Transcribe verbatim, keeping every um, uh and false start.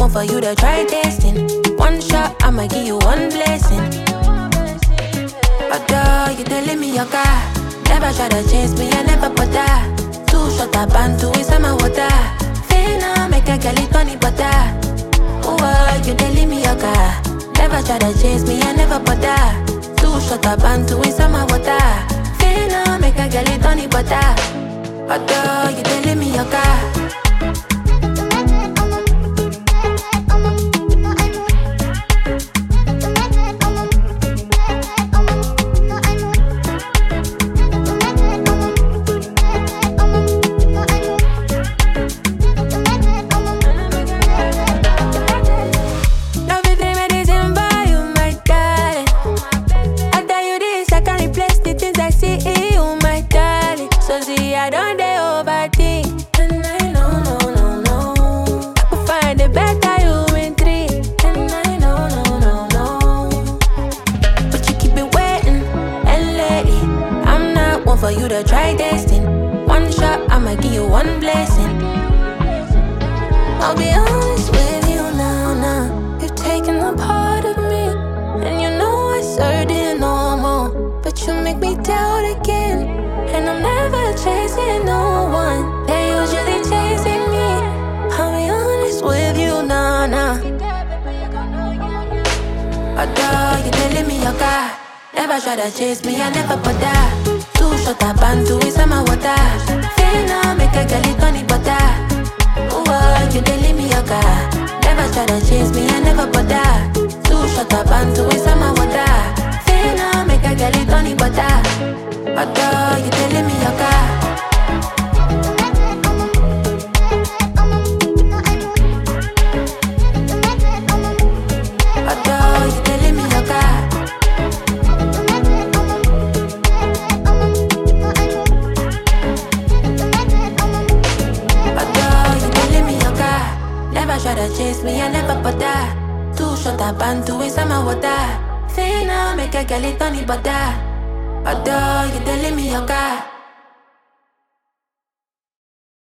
one for you to try tasting. One shot, I'ma give you one blessing. Although you telling me your car, never try to chase me, I never put that. Two shot up and two is my water. Finna make a girl it on the butter. Oh, you telling me your car, never try to chase me, I never put that. Two shot up and two is my water. Finna make a girl it on the butter. Although you telling me your car. I don't dey overthink, and I know, no, no, no. I could find it better you in three, and I know, no, no, no. But you keep it waiting, and lately I'm not one for you to try tasting. One shot, I'ma give you one blessing. I'll be honest with you now, now. You've taken a part of me, and you know I certain no more. But you make me doubt again. And I'm never chasing no one, they're usually chasing me. I'll be honest with you, nah, nah. Although you telling me your car, never try to chase me, I never put that. Two shot up and two is my water. Finna make a girl it on the butter. Oh, you telling me your car, never try to chase me, I never put that. Two shot up and two is my water. Finna make a girl it on the butter. Although you telling me your car. Although you telling me your car. Although you telling me your car, never try to chase me, I never put that. Two shot up and two is my water. Finna make a girl it on the butter. Although you telling me your car.